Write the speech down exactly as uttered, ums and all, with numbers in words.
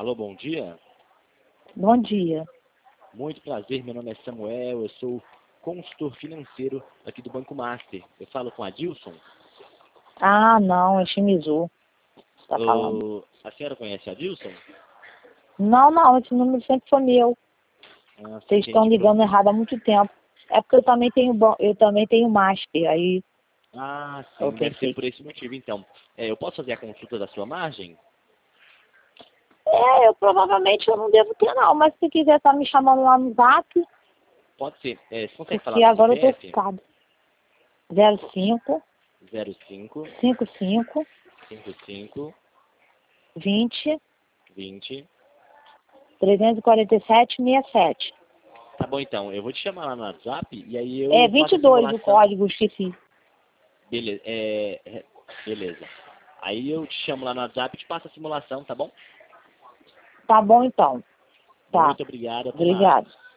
Alô, bom dia. Bom dia. Muito prazer, meu nome é Samuel, eu sou consultor financeiro aqui do Banco Master. Eu falo com a Dilson. Ah, não, é Shimizu. Você tá falando. O... A senhora conhece a Dilson? Não, não, esse número sempre foi meu. Ah, sim, Vocês estão entendi. ligando errado há muito tempo. É porque eu também tenho, ban- eu também tenho Master, aí Ah, eu sim, deve ser pensei. por esse motivo, então. É, eu posso fazer a consulta da sua margem? É, eu provavelmente eu não devo ter não, mas se quiser estar me chamando lá no Zap, Pode ser. É, você consegue falar porque do agora eu tô C P F? ocupado. zero cinco, zero cinco, cinco cinco, cinco cinco, vinte, vinte. trezentos e quarenta e sete, sessenta e sete. Tá bom, então. Eu vou te chamar lá no WhatsApp e aí É eu faço vinte a e dois o simulação. código, esqueci. Beleza. É, é, beleza. Aí eu te chamo lá no WhatsApp e te passo a simulação, tá bom? Tá bom então. Tá. Muito obrigado. Até mais. Obrigado.